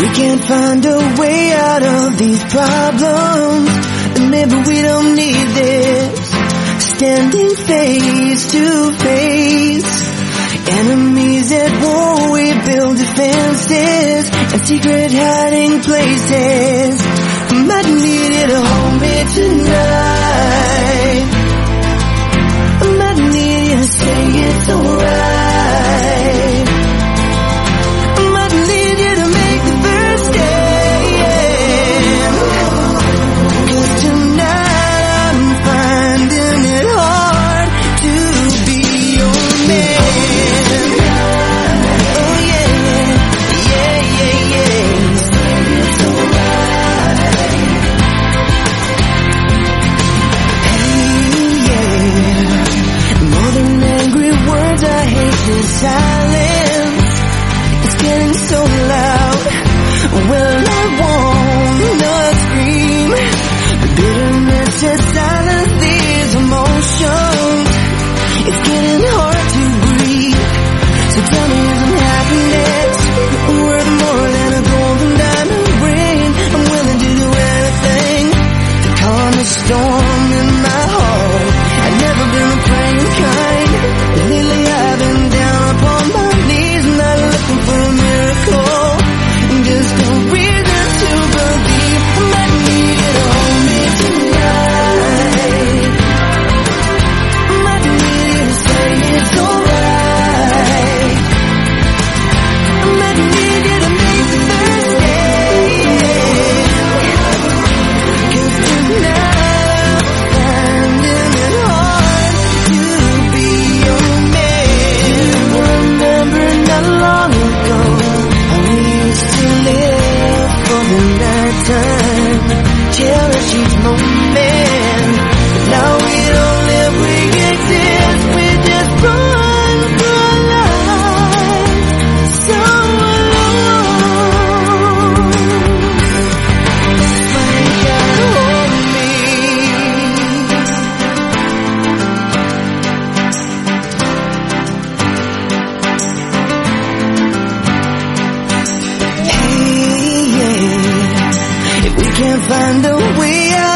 We can't find a way out of these problems, and maybe we don't need this. Standing face to face, enemies at war, we build defenses and secret hiding places. Might need you to hold me tonight. I might need you to say it's alright. I might need you to make the first stand. 'Cause tonight I'm finding it hard to be your man. Oh yeah, yeah, yeah, yeah. It's alright. Hey, yeah. More than angry words, I hate this silence. It's getting so loud. Well, I won't not scream. The bitterness has silenced these emotions. It's getting hard to breathe. So tell me, isn't happiness worth more than a golden diamond ring? I'm willing to do anything to calm the storm in my heart. I've never been the praying kind. Lately I've been down upon my knees, not looking for a miracle. Just a reason to believe. I might need you to hold me tonight. I might need you to say it's alright. I might need you to make the first stand. 'Cause tonight I'm finding it hard to be your man. You remember not long ago how we used to live for the nighttime, cherish each moment. But now we don't live, we exist, we just run through our lives so alone. Why you gotta hold me? Hey, yeah. If we can't find a way out